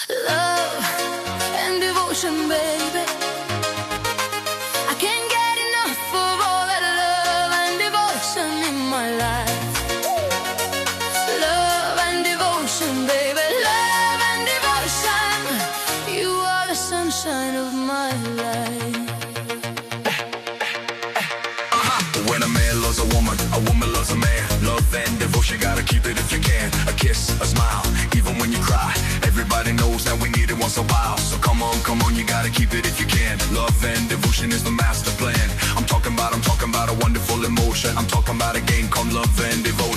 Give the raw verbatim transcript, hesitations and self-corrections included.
Love and devotion, baby. I can't get enough of all that love and devotion in my life. Love and devotion, baby. Love and devotion. You are the sunshine of my life. When a man loves a woman, a woman loves a man. Love and devotion, gotta keep it if you can. A kiss, a smile, even when you cry. Everybody knows that we need it once a while. So come on, come on, you gotta keep it if you can. Love and devotion is the master plan. I'm talking about, I'm talking about a wonderful emotion. I'm talking about a game called love and devotion.